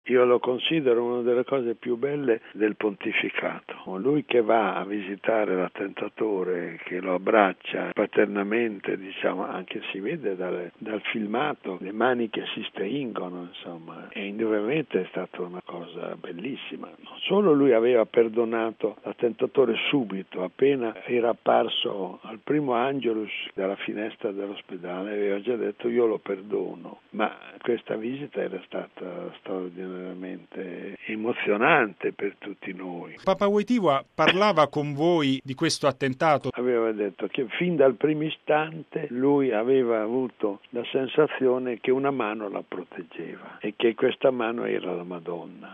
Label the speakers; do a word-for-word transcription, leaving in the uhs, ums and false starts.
Speaker 1: io lo considero una delle cose più belle del pontificato. Lui che va a visitare l'attentatore, che lo abbraccia paternamente, diciamo, anche si vede dal, dal filmato, le mani che si stringono, insomma, e indubbiamente è stata una cosa bellissima. Non solo lui aveva perdonato l'attentatore subito, appena era apparso al primo Angelus dalla finestra dell'ospedale, aveva già detto io lo perdono, ma questa visita era stata straordinariamente emozionante per tutti noi.
Speaker 2: Papa Wojtyła parlava con voi di questo attentato?
Speaker 1: Aveva detto che fin dal primo istante lui aveva avuto la sensazione che una mano la proteggeva e che questa mano era la Madonna.